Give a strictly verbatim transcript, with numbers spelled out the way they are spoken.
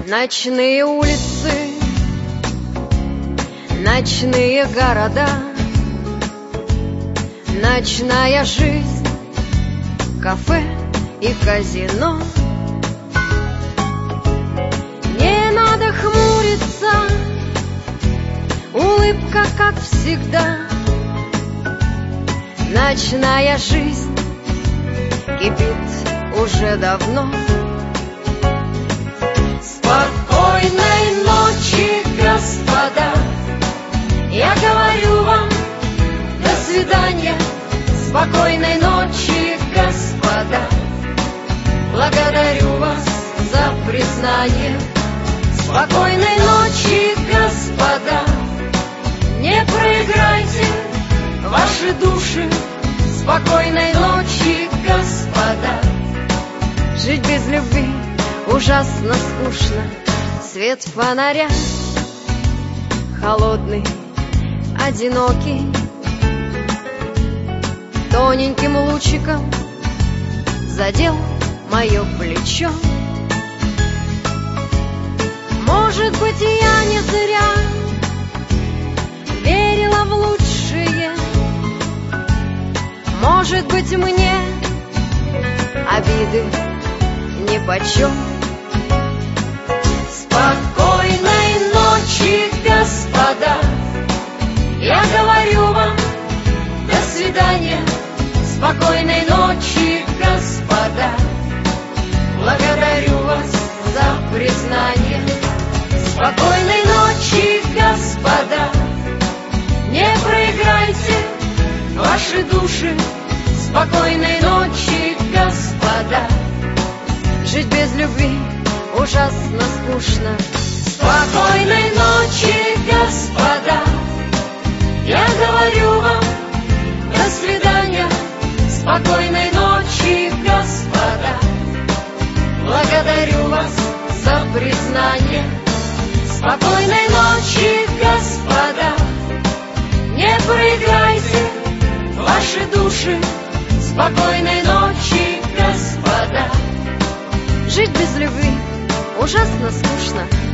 Ночные улицы, ночные города, ночная жизнь, кафе и казино. Не надо хмуриться, улыбка, как всегда. Ночная жизнь кипит уже давно. Спокойной ночи, господа, я говорю вам до свидания. Спокойной ночи, господа, благодарю вас за признание. Спокойной ночи, господа, не проиграйте ваши души. Спокойной ночи, господа. Жить без любви ужасно скучно. Свет фонаря холодный, одинокий, тоненьким лучиком задел мое плечо. Может быть, я не зря верила в лучшее. Может быть, мне обиды нипочем. Спокойной ночи, господа, я говорю вам до свидания. Спокойной ночи, господа, благодарю вас за признание. Спокойной ночи, господа, не проиграйте ваши души. Спокойной ночи, господа. Жить без любви ужасно скучно. Спокойной ночи, господа, я говорю вам до свидания. Спокойной ночи, господа, благодарю вас за признание. Спокойной ночи, господа, не проиграйте ваши души. Спокойной ночи, господа. Жить без любви ужасно скучно.